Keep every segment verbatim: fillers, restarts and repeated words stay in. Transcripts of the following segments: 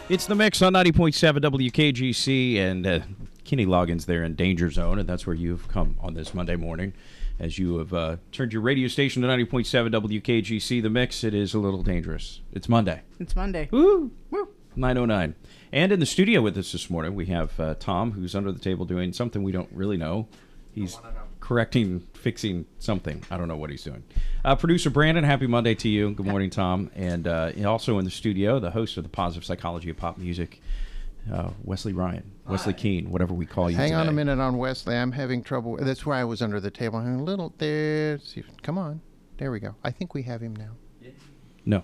It's the mix on ninety point seven W K G C, and uh, Kenny Loggins there in Danger Zone, and that's where you've come on this Monday morning as you have uh, turned your radio station to ninety point seven W K G C. The mix, it is a little dangerous. It's Monday. It's Monday. Woo! Woo! nine oh nine. And in the studio with us this morning, we have uh, Tom, who's under the table doing something we don't really know. He's correcting, fixing something. I don't know what he's doing. Uh, producer Brandon, happy Monday to you. Good morning, Tom. And uh, also in the studio, the host of the Positive Psychology of Pop Music, uh, Wesley Ryan. Hi. Wesley Keene, whatever we call you Hang today. on a minute on Wesley. I'm having trouble. That's why I was under the table. I'm a little there. See, come on. There we go. I think we have him now. Yeah. No.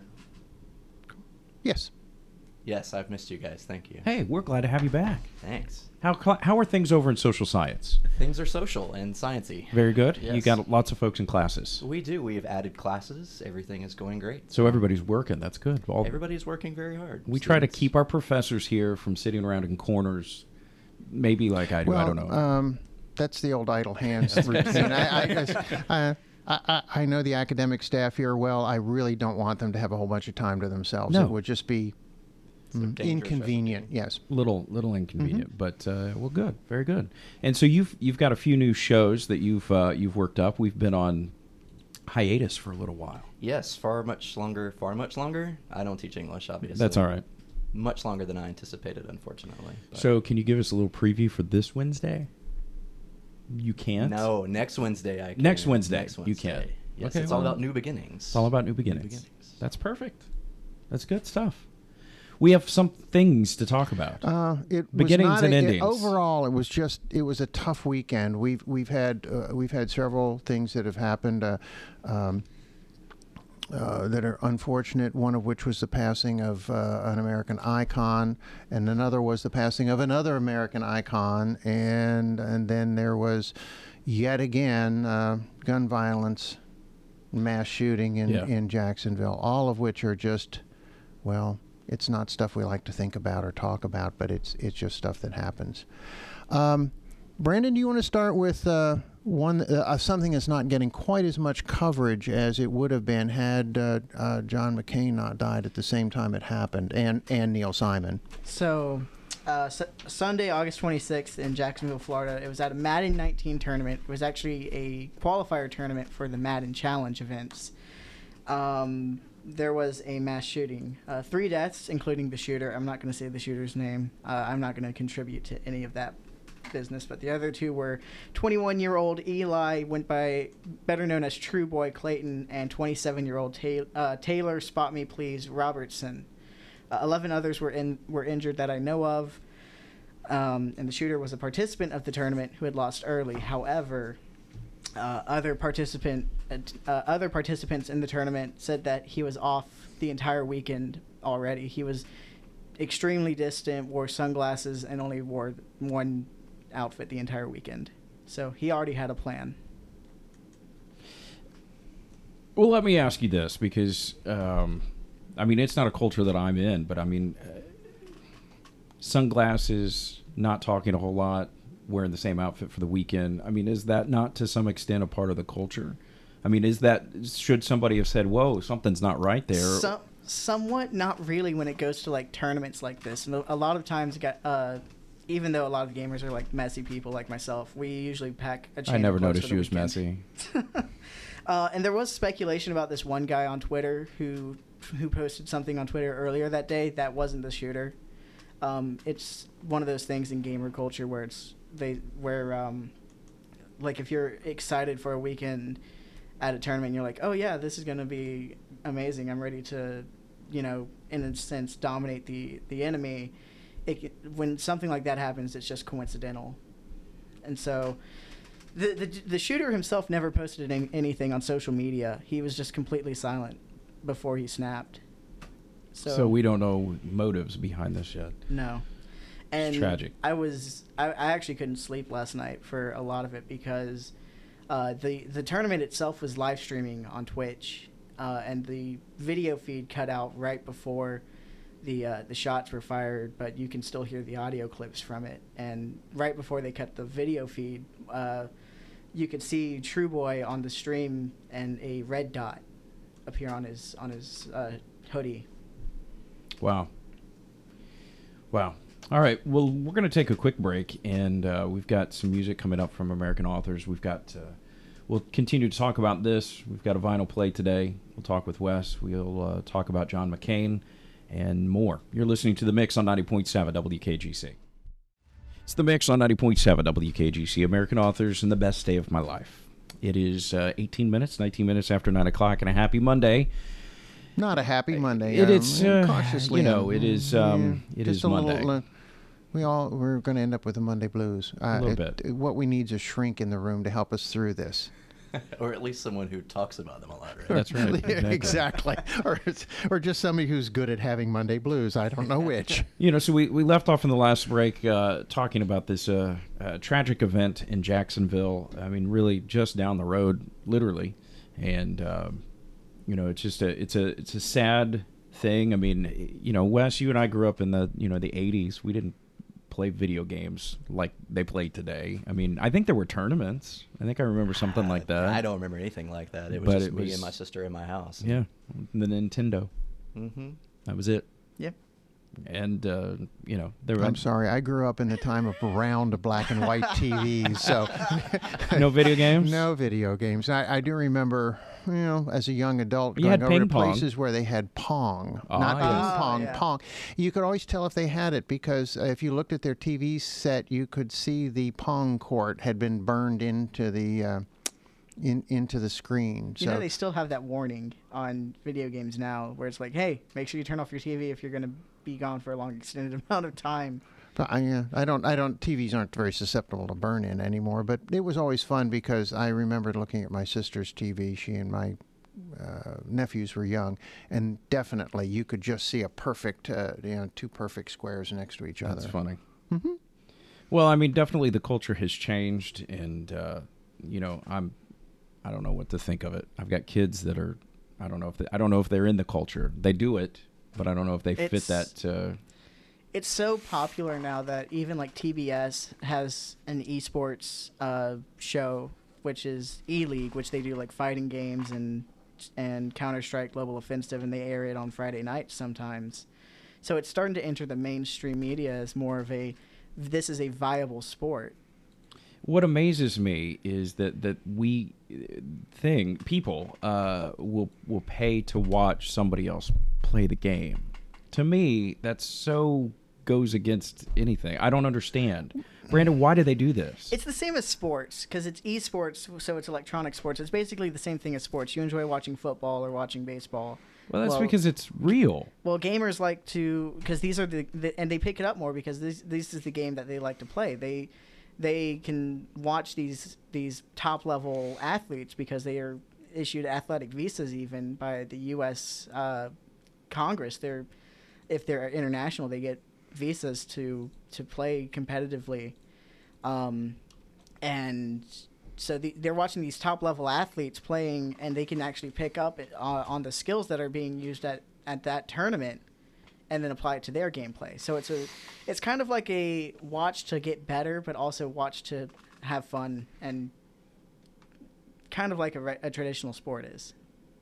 Yes. Yes, I've missed you guys. Thank you. Hey, we're glad to have you back. Thanks. How cl- how are things over in social science? Things are social and sciencey. Very good. Yes. You got lots of folks in classes. We do. We have added classes. Everything is going great. So everybody's working. That's good. All, Everybody's working very hard. we try to Students. keep our professors here from sitting around in corners, maybe like I do. Well, I don't know. Um, that's the old idle hands routine. I, I, guess, I, I, I know the academic staff here well. I really don't want them to have a whole bunch of time to themselves. No. It would just be It's a mm, dangerous inconvenient. recipe. Yes. little little inconvenient, Mm-hmm. but uh, well, good, very good. And so you've you've got a few new shows that you've uh, you've worked up. We've been on hiatus for a little while. Yes, far much longer. Far much longer. I don't teach English, obviously. That's all right. Much longer than I anticipated, unfortunately. but- So can you give us a little preview for this Wednesday? You can't. No, next Wednesday I can. Next Wednesday, Next you Wednesday. can. Yes, Okay, it's all well, about new beginnings. It's all about new beginnings. beginnings. That's perfect. That's good stuff. We have some things to talk about. Uh, it was Beginnings not and a- it- endings. overall, it was just it was a tough weekend. We've we've had uh, we've had several things that have happened uh, um, uh, that are unfortunate. One of which was the passing of uh, an American icon, and another was the passing of another American icon, and and then there was yet again uh, gun violence, mass shooting in Yeah. in Jacksonville. All of which are just well. It's not stuff we like to think about or talk about, but it's it's just stuff that happens. Um, Brandon, do you want to start with uh, one uh, something that's not getting quite as much coverage as it would have been had uh, uh, John McCain not died at the same time it happened, and and Neil Simon? So, uh, su- Sunday, August twenty-sixth in Jacksonville, Florida, it was at a Madden nineteen tournament. It was actually a qualifier tournament for the Madden Challenge events. Um, there was a mass shooting. Uh, three deaths, including the shooter. I'm not going to say the shooter's name. Uh, I'm not going to contribute to any of that business. But the other two were twenty-one-year-old Eli, went by better known as True Boy Clayton, and twenty-seven-year-old Ta- uh, Taylor Spot Me Please Robertson. Uh, Eleven others were in were injured that I know of. Um, and the shooter was a participant of the tournament who had lost early. However, uh, other participant uh, other participants in the tournament said that he was off the entire weekend already. He was extremely distant, wore sunglasses, and only wore one outfit the entire weekend. So he already had a plan. Well, let me ask you this, because, um, I mean, it's not a culture that I'm in, but I mean, uh, sunglasses, not talking a whole lot, wearing the same outfit for the weekend. I mean, is that not to some extent a part of the culture? I mean, is that, should somebody have said, whoa, something's not right there? So, somewhat, not really when it goes to like tournaments like this. And a lot of times, uh, even though a lot of gamers are like messy people like myself, we usually pack a chain I never of clothes noticed for you the as weekend. messy. Uh, and there was speculation about this one guy on Twitter who who posted something on Twitter earlier that day that wasn't the shooter. Um, it's one of those things in gamer culture where it's they where um, like if you're excited for a weekend at a tournament, and you're like, oh yeah, this is gonna be amazing. I'm ready to, you know, in a sense, dominate the the enemy. It, when something like that happens, it's just coincidental, and so. The, the the shooter himself never posted any, anything on social media. He was just completely silent before he snapped. So, So we don't know motives behind this yet. no. And tragic. I was I, I actually couldn't sleep last night for a lot of it because uh, the the tournament itself was live streaming on Twitch, uh, and the video feed cut out right before the uh, the shots were fired, but you can still hear the audio clips from it. And right before they cut the video feed, uh, you could see True Boy on the stream and a red dot appear on his on his uh, hoodie. Wow. Wow. All right. Well, we're going to take a quick break, and uh, we've got some music coming up from American authors. We've got. Uh, we'll continue to talk about this. We've got a vinyl play today. We'll talk with Wes. We'll uh, talk about John McCain and more. You're listening to The Mix on ninety point seven W K G C. It's The Mix on ninety point seven W K G C, American authors and the best day of my life. It is uh, eighteen minutes, nineteen minutes after nine o'clock, and a happy Monday. Not a happy Monday. It uh, is, uh, cautiously. you know, um, it is, um, yeah, it just is a Monday. Little, uh, we all we're going to end up with the Monday blues. Uh, A little it- bit. What we need is a shrink in the room to help us through this. Or at least someone who talks about them a lot, right? That's right. Exactly. exactly. or it's- or just somebody who's good at having Monday blues. I don't know which. You know, so we, we left off in the last break uh, talking about this uh, uh, tragic event in Jacksonville. I mean, really just down the road, literally. And, um, you know, it's just a, it's a, it's a sad thing. I mean, you know, Wes, you and I grew up in the, you know, the eighties. We didn't play video games like they play today. I mean, I think there were tournaments. I think I remember something like that. I don't remember anything like that. It was But just it me was- and my sister in my house. Yeah, the Nintendo. Mm-hmm. That was it. Yep. And, uh, you know, there were I'm sorry. I grew up in the time of round black and white T Vs, so no video games? no video games. I, I do remember, you know, as a young adult, You going had over ping to pong. places where they had Pong, Ah, not yes. ping Oh, pong, yeah. Pong. You could always tell if they had it because uh, if you looked at their T V set, you could see the Pong court had been burned into the uh, in into the screen. You so know, they still have that warning on video games now where it's like, hey, make sure you turn off your T V if you're going to be gone for a long extended amount of time. But I, uh, I don't, I don't. T Vs aren't very susceptible to burn in anymore. But it was always fun because I remembered looking at my sister's T V. She and my uh, nephews were young, and definitely you could just see a perfect, uh, you know, two perfect squares next to each other. That's funny. Mm-hmm. Well, I mean, definitely the culture has changed, and uh, you know, I'm, I don't know what to think of it. I've got kids that are, I don't know if they, I don't know if they're in the culture. They do it, but I don't know if they fit It's- that. Uh, It's so popular now that even like T B S has an esports uh, show, which is E-League, which they do like fighting games and and Counter-Strike Global Offensive, and they air it on Friday nights sometimes. So it's starting to enter the mainstream media as more of a, this is a viable sport. what amazes me is that that we thing people uh, will will pay to watch somebody else play the game. To me, that's so goes against anything. I don't understand. Brandon, why do they do this? It's the same as sports because it's esports, so it's electronic sports. It's basically the same thing as sports. You enjoy watching football or watching baseball. well, that's well- because it's real. Well, gamers like to because these are the, the and they pick it up more because this this is the game that they like to play. They they can watch these these top level athletes because they are issued athletic visas even by the U S uh, Congress. They're if they're international, they get visas to to play competitively, um, and so the, they're watching these top level athletes playing, and they can actually pick up it, uh, on the skills that are being used at, at that tournament, and then apply it to their gameplay. So it's a it's kind of like a watch to get better, but also watch to have fun, and kind of like a, re- a traditional sport is.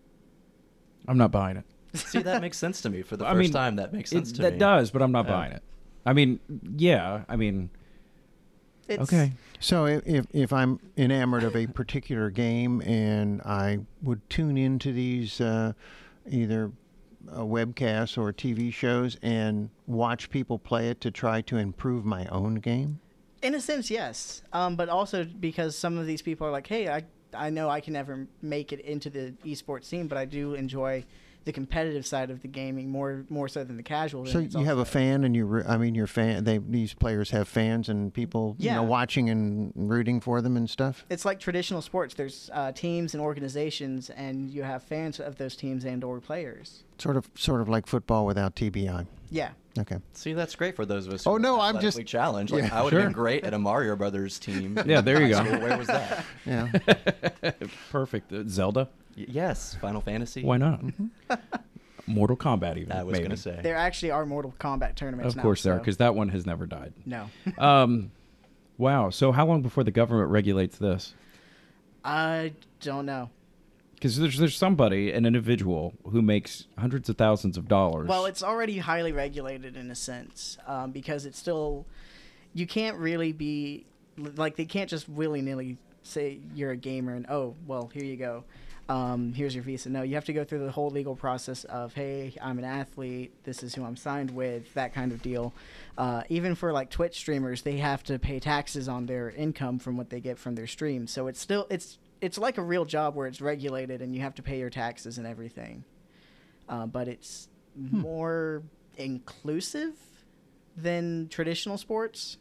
I'm not buying it. See, that makes sense to me. For the I first mean, time, that makes sense It, to that me. does, but I'm not Yeah. buying it. I mean, yeah. I mean, It's, okay. So if, if if I'm enamored of a particular game and I would tune into these uh, either uh, webcasts or T V shows and watch people play it to try to improve my own game. In a sense, yes. Um, but also because some of these people are like, hey, I I know I can never make it into the esports scene, but I do enjoy the competitive side of the gaming more more so than the casual. So then it's you have a also- fan, and you, re- I mean, your fan. They these players have fans and people, you know, Yeah. watching and rooting for them and stuff. It's like traditional sports. There's uh, teams and organizations, and you have fans of those teams and or players. Sort of, sort of like football without T B I. Yeah. Okay. See, that's great for those of us. Oh, who are no, I'm just- athletically challenged. Like, Yeah, I would sure. have been great at a Mario Brothers team. in Yeah, there you high go. school. Where was that? Yeah. Perfect. Uh, Zelda? Y- yes, Final Fantasy. Why not? Mortal Kombat, even. I was maybe. gonna say. There actually are Mortal Kombat tournaments Of now. course there are, so- because that one has never died. No. Um, wow. So how long before the government regulates this? I don't know. Because there's there's somebody, an individual, who makes hundreds of thousands of dollars. Well, it's already highly regulated in a sense, um, because it's still, you can't really be, like, they can't just willy-nilly say you're a gamer and, oh, well, here you go. Um, here's your visa. No, you have to go through the whole legal process of, hey, I'm an athlete, this is who I'm signed with, that kind of deal. Uh, even for like Twitch streamers, they have to pay taxes on their income from what they get from their streams. So it's still, it's it's like a real job where it's regulated and you have to pay your taxes and everything. Uh, but it's hmm. more inclusive than traditional sports.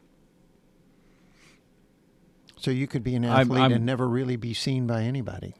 So you could be an athlete I'm, I'm, and never really be seen by anybody.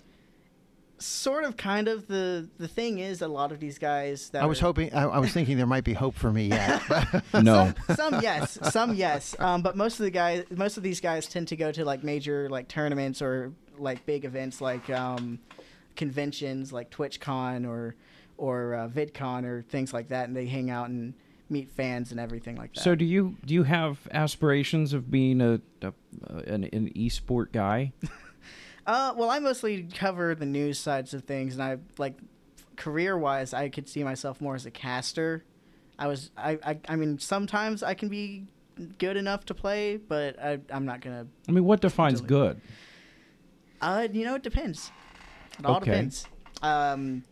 Sort of, kind of. The the thing is, a lot of these guys that I was are, hoping, I, I was thinking there might be hope for me yet. No. Some, some yes, some yes. Um, but most of the guys, most of these guys tend to go to like major like tournaments or like big events like um, conventions like TwitchCon or or uh, VidCon or things like that, and they hang out and meet fans and everything like that. So do you do you have aspirations of being a, a an, an e-sport guy? Uh, well, I mostly cover the news sides of things, and I like career-wise, I could see myself more as a caster. I was, I, I, I mean, sometimes I can be good enough to play, but I, I'm not gonna. I mean, what defines good? Uh, you know, it depends. It all Okay. depends. Um,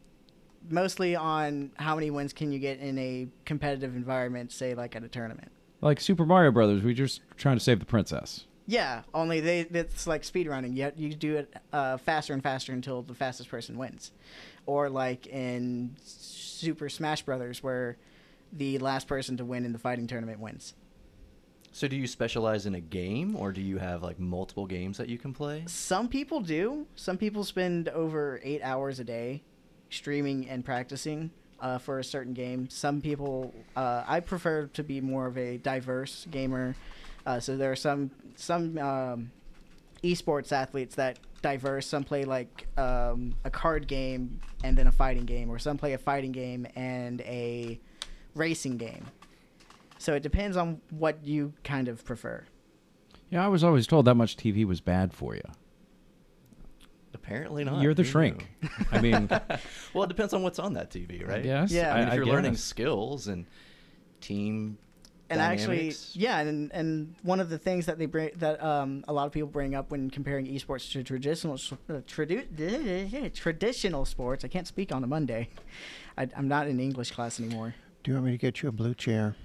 mostly on how many wins can you get in a competitive environment, say like at a tournament. Like Super Mario Brothers, we just trying to save the princess. Yeah, only they it's like speedrunning. You you do it uh, faster and faster until the fastest person wins. Or like in Super Smash Brothers, where the last person to win in the fighting tournament wins. So do you specialize in a game, or do you have like multiple games that you can play? Some people do. Some people spend over eight hours a day streaming and practicing uh, for a certain game. Some people, uh, I prefer to be more of a diverse gamer. Uh, so there are some some um, esports athletes that diverse. Some play like um, a card game and then a fighting game, or some play a fighting game and a racing game. So it depends on what you kind of prefer. Yeah, I was always told that much T V was bad for you. Apparently not. You're the Who shrink. knew? I mean, well, it depends on what's on that T V, right? yes. Yeah. I mean, if I you're learning guess. skills and team And dynamics. actually, yeah, and and one of the things that they bring that um, a lot of people bring up when comparing esports to traditional uh, tradu- traditional sports. I can't speak on a Monday. I, I'm not in English class anymore. Do you want me to get you a blue chair?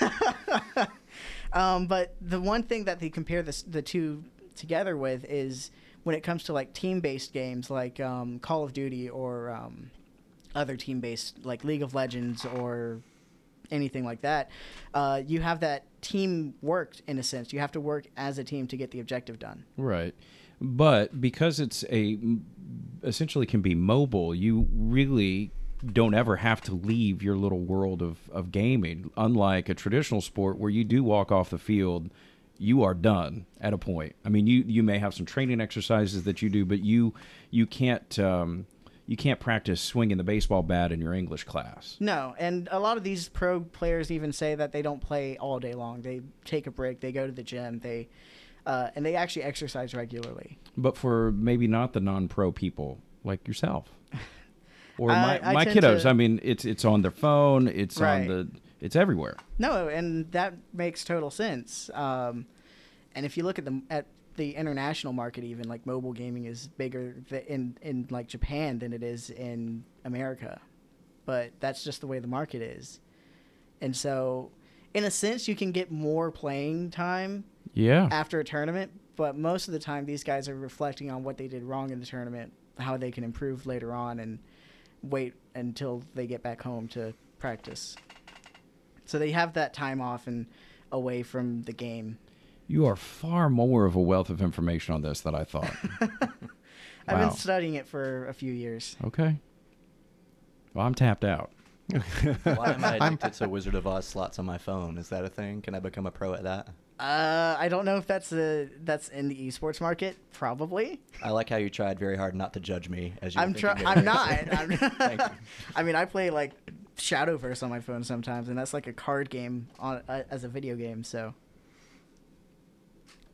um, but the one thing that they compare this, the two together with is when it comes to like team-based games like um, Call of Duty or um, other team-based like League of Legends or anything like that, uh, you have that team work in a sense. You have to work as a team to get the objective done. Right. But because it's a essentially can be mobile, you really don't ever have to leave your little world of, of gaming. Unlike a traditional sport where you do walk off the field, you are done at a point. I mean, you, you may have some training exercises that you do, but you you can't um, you can't practice swinging the baseball bat in your English class. No, and a lot of these pro players even say that they don't play all day long. They take a break, they go to the gym, they uh, and they actually exercise regularly. But for maybe not the non-pro people like yourself. Or my, I, I my tend kiddos. to- I mean, it's it's on their phone. It's Right. on the. It's everywhere. No, and that makes total sense. Um, and if you look at the at the international market, even like mobile gaming is bigger th- in in like Japan than it is in America. But that's just the way the market is. And so, in a sense, you can get more playing time Yeah. after a tournament. But most of the time, these guys are reflecting on what they did wrong in the tournament, how they can improve later on, and wait until they get back home to practice. So they have that time off and away from the game. You are far more of a wealth of information on this than I thought. I've Wow. been studying it for a few years. Okay. Well, I'm tapped out. Why am I addicted to Wizard of Oz slots on my phone? Is that a thing? Can I become a pro at that? Uh, I don't know if that's a that's in the esports market. Probably. I like how you tried very hard not to judge me as you. were I'm thinking trying. of I'm the not. answer. I'm Thank you. I mean, I play like Shadowverse on my phone sometimes, and that's like a card game on uh, as a video game. So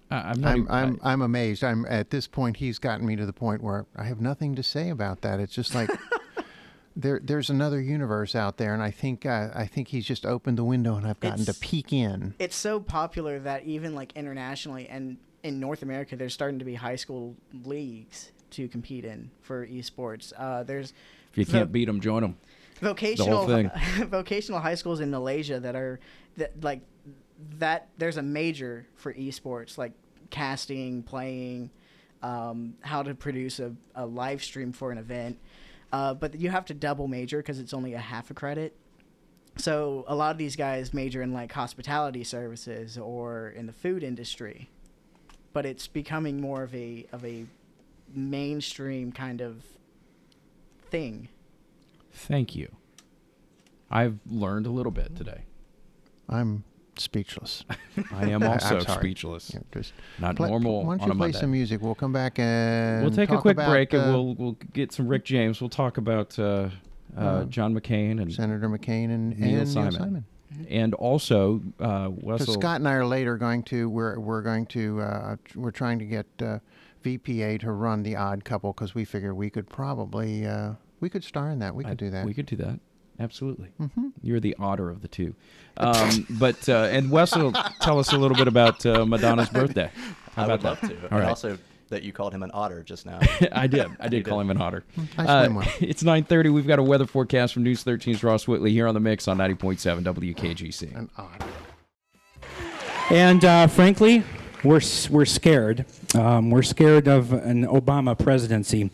I, I'm, not I'm even, I'm I, I'm amazed. I'm at this point. He's gotten me to the point where I have nothing to say about that. It's just like there there's another universe out there, and I think uh, I think he's just opened the window, and I've gotten It's- to peek in. It's so popular that even like internationally and in North America, there's starting to be high school leagues to compete in for esports. Uh, there's if you can't vo- beat them, join them. vocational thing. vocational high schools in Malaysia that are that like that. There's a major for esports, like casting, playing, um, how to produce a, a live stream for an event. Uh, but you have to double major because it's only a half a credit. So a lot of these guys major in like hospitality services or in the food industry, but it's becoming more of a of a mainstream kind of thing. Thank you. I've learned a little bit today. I'm speechless. I am I'm also sorry. speechless. Yeah, just Not play- normal Why don't on you a play Monday. some music? We'll come back and We'll take a talk quick about, break, and uh, we'll we'll get some Rick James. We'll talk about uh, uh, Uh, John McCain and Senator McCain and Neil and Simon. Neil Simon. and also uh, Because Wessel. Scott and I are later going to we're we're going to uh, we're trying to get uh, V P A to run the Odd Couple because we figure we could probably uh, we could star in that. We could I- do that. We could do that. Absolutely. Mm-hmm. You're the odder of the two. Um, but uh, and Wes will tell us a little bit about uh, Madonna's birthday. How I about would love that? to. All and right. also that you called him an otter just now. I did. I You did call did. him an otter. I Uh, swim well. it's nine thirty. We've got a weather forecast from News thirteen's Ross Whitley here on The Mix on ninety point seven W K G C. An odd. And uh, frankly, we're s- we're scared. Um, we're scared of an Obama presidency.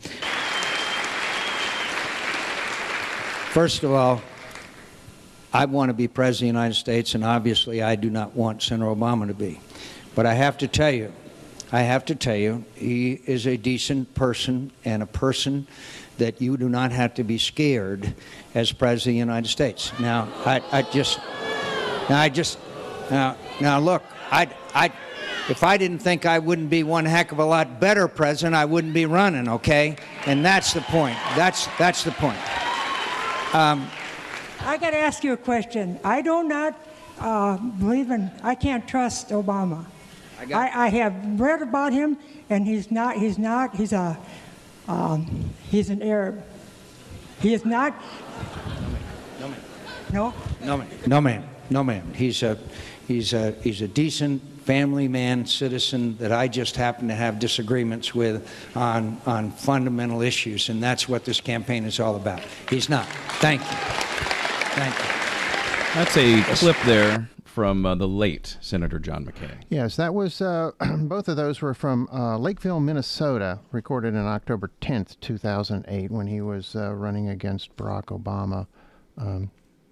First of all, I want to be president of the United States, and obviously I do not want Senator Obama to be. But I have to tell you, I have to tell you, he is a decent person and a person that you do not have to be scared as president of the United States. Now, I, I just, now I just, now, now look, I, I, if I didn't think I wouldn't be one heck of a lot better president, I wouldn't be running, okay? And that's the point. That's, that's the point. Um, I got to ask you a question. I do not uh, believe in, I can't trust Obama. I got- I, I have read about him, and he's not, he's not, he's a, um, he's an Arab. He is not, no, ma'am. no? No, ma'am. No, ma'am. No, ma'am. He's a, he's a, he's a decent family man, citizen that I just happen to have disagreements with on, on fundamental issues, and that's what this campaign is all about. He's not. Thank you. Thank you. That's a clip there from uh, the late Senator John McCain. Yes, that was, uh, both of those were from uh, Lakeville, Minnesota, recorded on October tenth, two thousand eight, when he was uh, running against Barack Obama. Um,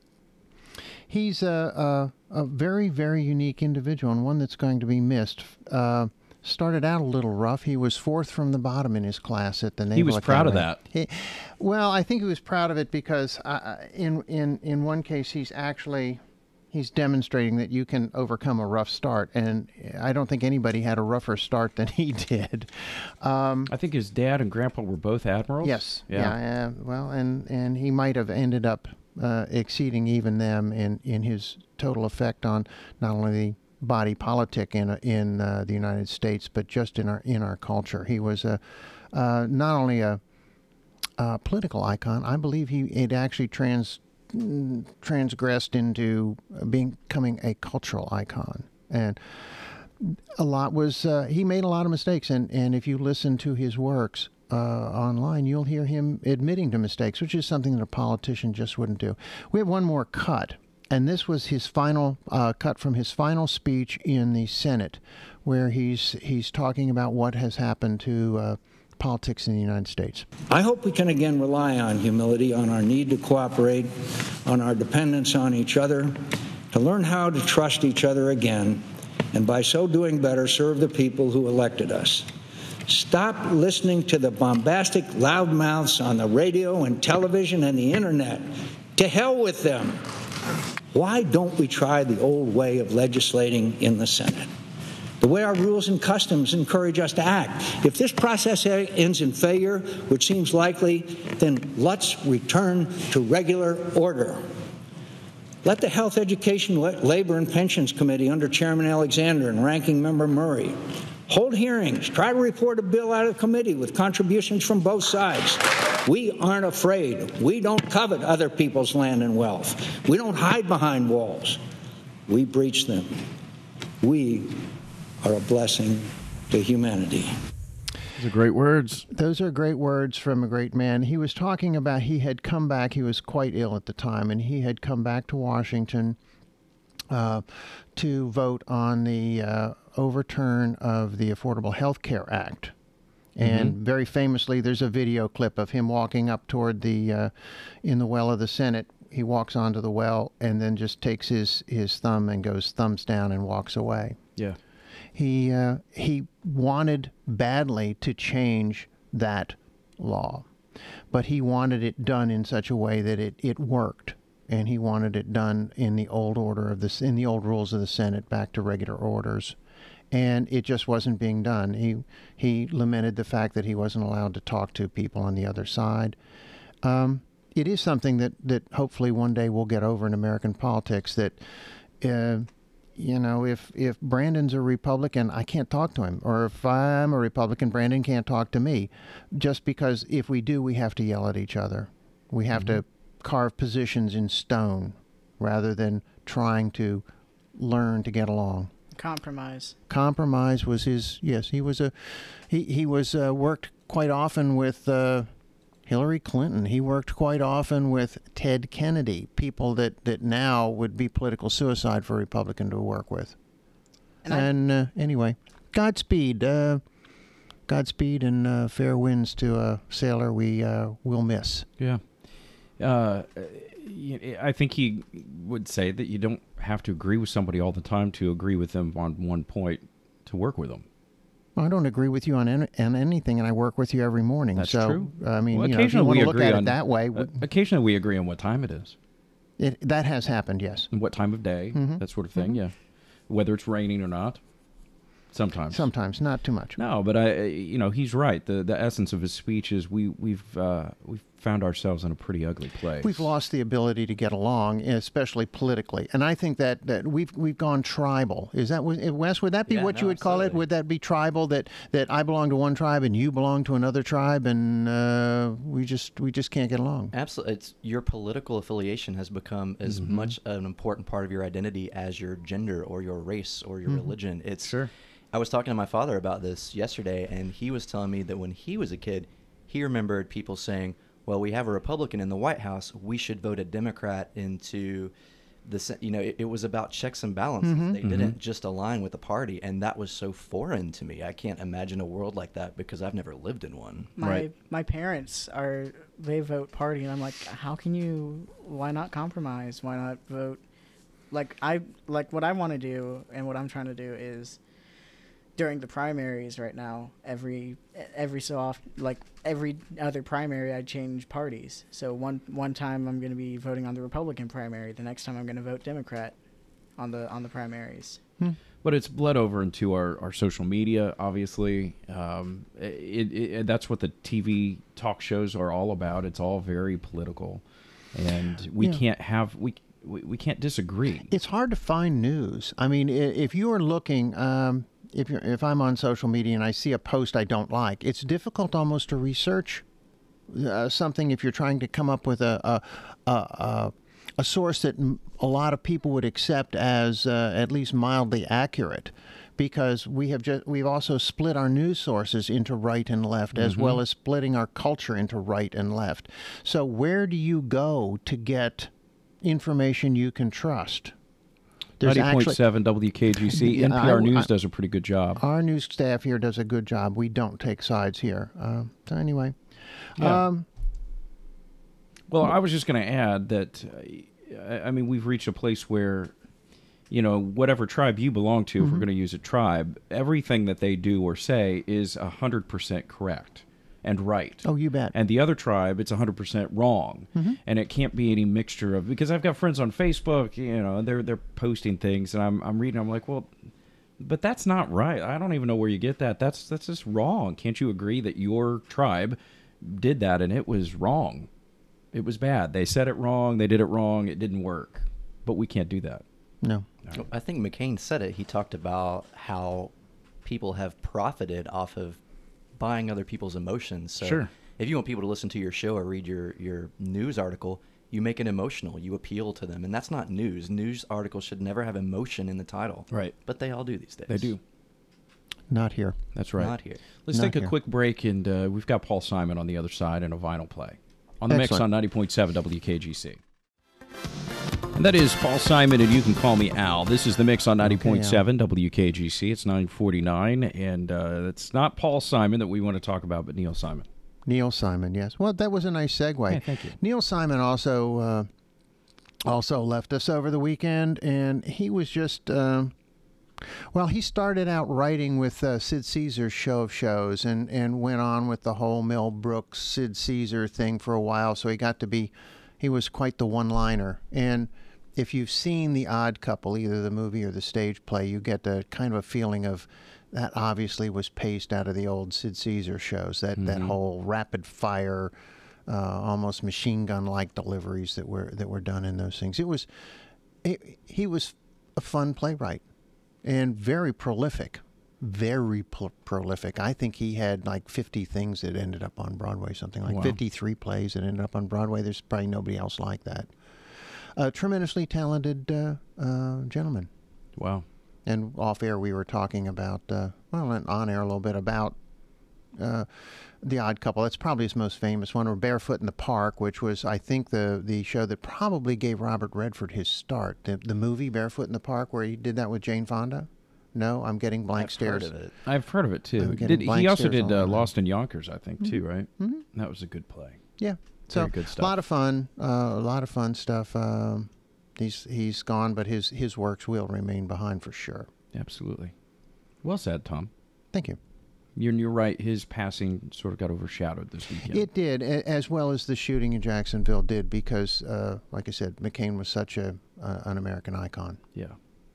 he's a, a, a very, very unique individual and one that's going to be missed. Uh, started out a little rough. He was fourth from the bottom in his class at the Naval He was proud of Academy. that. He, well, I think he was proud of it because uh, in, in, in one case he's actually... He's demonstrating that you can overcome a rough start, and I don't think anybody had a rougher start than he did. Um, I think his dad and grandpa were both admirals. yes, Yeah. yeah, uh, well, and, and he might have ended up uh, exceeding even them in, in his total effect on not only the body politic in in uh, the United States, but just in our in our culture. He was a uh, not only a, a political icon. I believe he it actually trans. transgressed into being becoming a cultural icon, and a lot was uh, he made a lot of mistakes, and and if you listen to his works uh, online, you'll hear him admitting to mistakes, which is something that a politician just wouldn't do. We have one more cut, and this was his final uh, cut from his final speech in the Senate, where he's he's talking about what has happened to uh, politics in the United States. I hope we can again rely on humility, on our need to cooperate, on our dependence on each other, to learn how to trust each other again, and by so doing better, serve the people who elected us. Stop listening to the bombastic loudmouths on the radio and television and the internet. To hell with them. Why don't we try the old way of legislating in the Senate? The way our rules and customs encourage us to act. If this process ends in failure, which seems likely, then let's return to regular order. Let the Health, Education, Labor, and Pensions Committee under Chairman Alexander and Ranking Member Murray Hold hearings. Try to report a bill out of committee with contributions from both sides. We aren't afraid. We don't covet other people's land and wealth. We don't hide behind walls. We breach them. We are a blessing to humanity. Those are great words. Those are great words from a great man. He was talking about he had come back. He was quite ill at the time, and he had come back to Washington uh, to vote on the uh, overturn of the Affordable Health Care Act. And mm-hmm. very famously, there's a video clip of him walking up toward the, uh, in the well of the Senate. He walks onto the well and then just takes his, his thumb and goes thumbs down and walks away. Yeah. He uh, he wanted badly to change that law, but he wanted it done in such a way that it, it worked, and he wanted it done in the old order of this in the old rules of the Senate, back to regular orders, and it just wasn't being done. He he lamented the fact that he wasn't allowed to talk to people on the other side. Um, it is something that that hopefully one day we'll get over in American politics. That. Uh, You know, if, if Brandon's a Republican, I can't talk to him. Or if I'm a Republican, Brandon can't talk to me. Just because if we do, we have to yell at each other. We have mm-hmm. to carve positions in stone rather than trying to learn to get along. Compromise. Compromise was his, yes, he was a, he, he was, uh, worked quite often with, uh, Hillary Clinton. He worked quite often with Ted Kennedy, people that, that now would be political suicide for a Republican to work with. And, and uh, anyway, Godspeed. Uh, Godspeed and uh, fair winds to a sailor we uh, will miss. Yeah. Uh, I think he would say that you don't have to agree with somebody all the time to agree with them on one point to work with them. I don't agree with you on, any, on anything, and I work with you every morning. That's so, true. I mean, well, you know, if you want to look at on, it that way. Uh, occasionally we agree on what time it is. It, that has happened, yes. And what time of day, mm-hmm. that sort of thing, mm-hmm. yeah. Whether it's raining or not. Sometimes. Sometimes, not too much. No, but I, you know, he's right. The the essence of his speech is we we've uh, we've found ourselves in a pretty ugly place. We've lost the ability to get along, especially politically, and I think that, that we've we've gone tribal. Is that Wes? Would that be yeah, what no, you would call absolutely. it? Would that be tribal? That that I belong to one tribe and you belong to another tribe, and uh, we just we just can't get along. Absolutely, it's your political affiliation has become as mm-hmm. much an important part of your identity as your gender or your race or your mm-hmm. religion. It's sure. I was talking to my father about this yesterday, and he was telling me that when he was a kid, he remembered people saying, well, we have a Republican in the White House, we should vote a Democrat into the, you know, it, it was about checks and balances. Mm-hmm. They mm-hmm. didn't just align with the party, and that was so foreign to me. I can't imagine a world like that because I've never lived in one. My right. my parents are, they vote party, and I'm like, how can you, why not compromise? Why not vote? Like, I, like what I want to do and what I'm trying to do is, during the primaries right now, every every so often, like every other primary, I change parties. So one one time I'm going to be voting on the Republican primary. The next time I'm going to vote Democrat on the on the primaries. Hmm. But it's bled over into our, our social media, obviously. Um, it, it, that's what the T V talk shows are all about. It's all very political, and we Yeah. can't have we, we we can't disagree. It's hard to find news. I mean, i- if you are looking, um, if you're, if I'm on social media and I see a post I don't like, it's difficult almost to research uh, something if you're trying to come up with a a, a, a, a source that m- a lot of people would accept as uh, at least mildly accurate. Because we have just we've also split our news sources into right and left, as Mm-hmm. well as splitting our culture into right and left. So where do you go to get information you can trust? There's ninety point actually- seven W K G C. Yeah, N P R I- News I- does a pretty good job. Our news staff here does a good job. We don't take sides here. Uh, so anyway, Yeah. um, Well, I was just going to add that, uh, I I mean, we've reached a place where, you know, whatever tribe you belong to, if we're going to use a tribe, everything that they do or say is one hundred percent correct and right. oh, you bet. And the other tribe, it's one hundred percent wrong. And it can't be any mixture of, because I've got friends on Facebook, you know, they're they're posting things, and I'm I'm reading, I'm like, well, but that's not right. I don't even know where you get that. That's that's just wrong. Can't you agree that your tribe did that and it was wrong? It was bad. They said it wrong. They did it wrong. It didn't work. But we can't do that. No. I think McCain said it. He talked about how people have profited off of buying other people's emotions. So Sure. if you want people to listen to your show or read your, your news article, you make it emotional. You appeal to them. And that's not news. News articles should never have emotion in the title. Right. But they all do these days. They do. Not here. That's right. Not here. Let's Not take a here. quick break, and uh, we've got Paul Simon on the other side and a vinyl play. On the mix Excellent. on ninety point seven W K G C. And that is Paul Simon, and you can call me Al. This is the mix on ninety point seven W K G C. It's nine forty-nine, and uh, it's not Paul Simon that we want to talk about, but Neil Simon. Neil Simon, yes. Well, that was a nice segue. Yeah, thank you. Neil Simon also uh, also left us over the weekend, and he was just, um, well, he started out writing with uh, Sid Caesar's Show of Shows and, and went on with the whole Mel Brooks, Sid Caesar thing for a while, so he got to be, he was quite the one-liner. And if you've seen The Odd Couple, either the movie or the stage play, you get a kind of a feeling of that obviously was paced out of the old Sid Caesar shows, that, Mm-hmm. that whole rapid fire, uh, almost machine gun like deliveries that were that were done in those things. It was it, he was a fun playwright and very prolific, very pro- prolific. I think he had like fifty things that ended up on Broadway, something like Wow. fifty-three plays that ended up on Broadway. There's probably nobody else like that. A tremendously talented uh, uh, gentleman. Wow. And off air, we were talking about, uh, well, and on air a little bit about uh, The Odd Couple. That's probably his most famous one, or Barefoot in the Park, which was, I think, the the show that probably gave Robert Redford his start. The, the movie Barefoot in the Park, where he did that with Jane Fonda. No, I'm getting blank I've stares. heard of it. I've heard of it, too. I'm getting Did, blank he also stares did all uh, over. Lost in Yonkers, I think, too, right? Mm-hmm. That was a good play. Yeah, so Very good a stuff. lot of fun, uh, a lot of fun stuff. Um, he's he's gone, but his his works will remain behind for sure. Absolutely. Well said, Tom. Thank you. You're, you're right. His passing sort of got overshadowed this weekend. It did, a- as well as the shooting in Jacksonville did, because, uh, like I said, McCain was such a uh, an American icon. Yeah.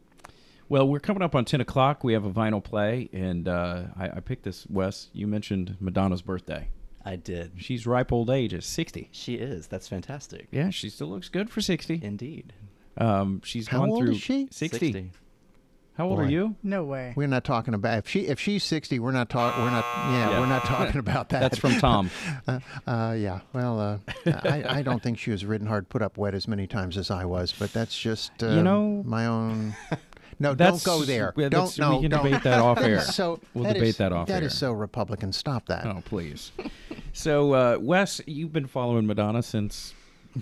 Well, we're coming up on ten o'clock. We have a vinyl play, and uh, I, I picked this, Wes. You mentioned Madonna's birthday. I did. She's ripe old age at sixty. She is. That's fantastic. Yeah, she still looks good for sixty. Indeed. Um, she's How gone old through is she? sixty. How old are Boy. you? No way. We're not talking about if she if she's sixty. We're not talking. We're not. Yeah, Yeah. we're not talking about that. That's from Tom. uh, uh, yeah. Well, uh, I, I don't think she was ridden hard, put up wet as many times as I was, but that's just uh, You know- my own. No, That's- don't go there. yeah, that's- Don't. No, we can don't. debate that off That air. is So We'll that debate is- that off That air. is so Republican. Stop that. Oh, please. So, uh, Wes, you've been following Madonna since.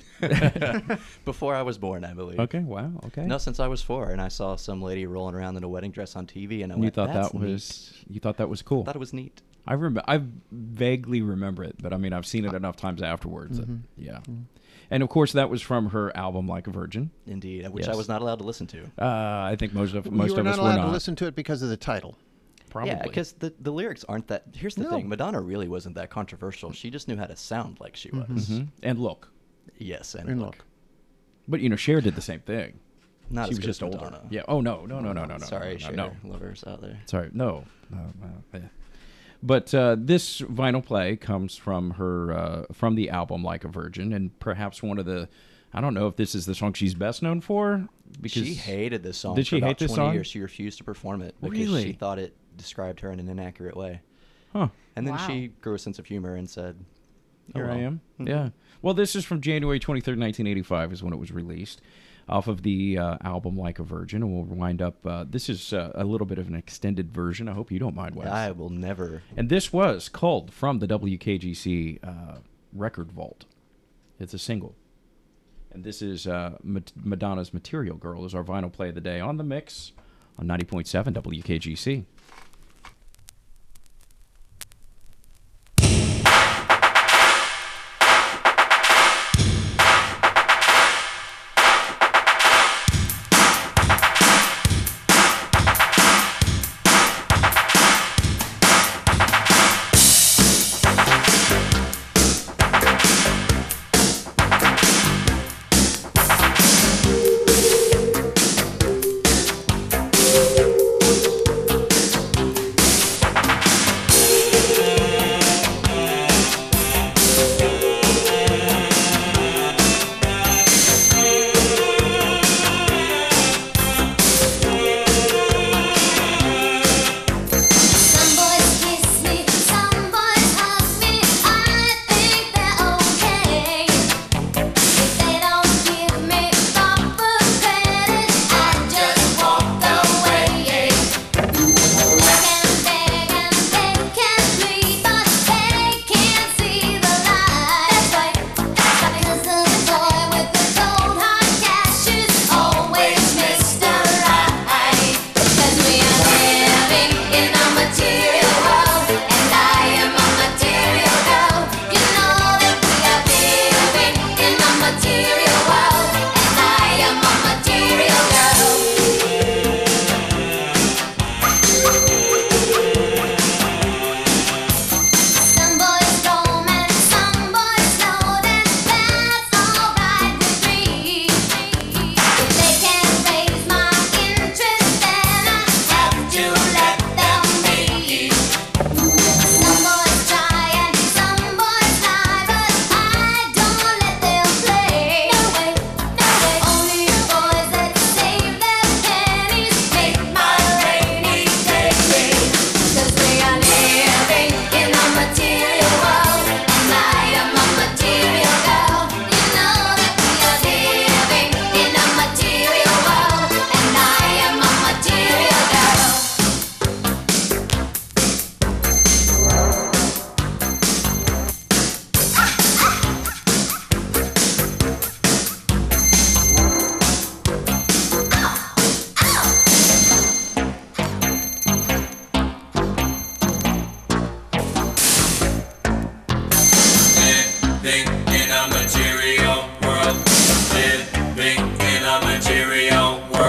Before I was born, I believe. Okay, wow, okay. No, since I was four, and I saw some lady rolling around in a wedding dress on T V, and I And you went, thought "That's that was neat." you thought that was cool. Thought it was neat. I remember. I vaguely remember it, but I mean, I've seen it enough times afterwards. Mm-hmm. That, yeah, and of course, that was from her album "Like a Virgin." Indeed, which Yes. I was not allowed to listen to. Uh, I think most of most you were of not us allowed were not. to listen to it because of the title. Probably. Yeah, because the, the lyrics aren't that. Here's the No. thing: Madonna really wasn't that controversial. She just knew how to sound like she was. Mhm. And look, Yes, and, And look, look. but you know, Cher did the same thing. not she as was good just as older. Madonna. Yeah. Oh no, no, no, no, no, no. Sorry, no, Cher no. lovers out there. Sorry, no. no, no yeah. But uh, this vinyl play comes from her uh, from the album "Like a Virgin," and perhaps one of the. I don't know if this is the song she's best known for because She hated this song. Did for she about hate this twenty song? years. She refused to perform it because Really? she thought it described her in an inaccurate way. Huh. And then Wow. she grew a sense of humor and said, oh, Here I well. am. Mhm. Yeah. Well, this is from January twenty-third, nineteen eighty-five is when it was released off of the uh, album Like a Virgin. And we'll wind up. Uh, this is uh, a little bit of an extended version. I hope you don't mind, Wes. I will never. And this was culled from the W K G C uh, record vault. It's a single. And this is uh, Ma- Madonna's Material Girl is our vinyl play of the day on the mix on ninety point seven W K G C. material world.